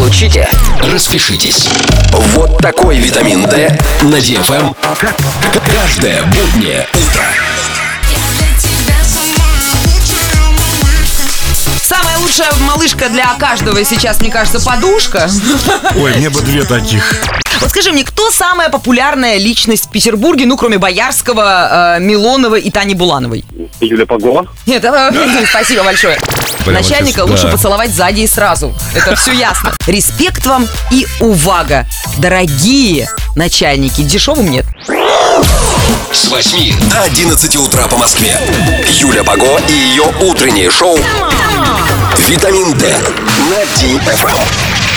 Получите, распишитесь. Вот такой витамин D на DFM каждое буднее утро. Самая лучшая малышка для каждого сейчас, мне кажется, подушка. Ой, мне бы 2 таких. Вот скажи мне, кто самая популярная личность в Петербурге, ну, кроме Боярского, Милонова и Тани Булановой? Юля Погова. Нет, спасибо большое. Прямо Начальника сейчас, лучше да. поцеловать сзади и сразу. Это все ясно. Респект вам и увага. Дорогие начальники, дешевым нет. С 8 до 11 утра по Москве. Юля Пого и ее утреннее шоу «Витамин D» на DFM.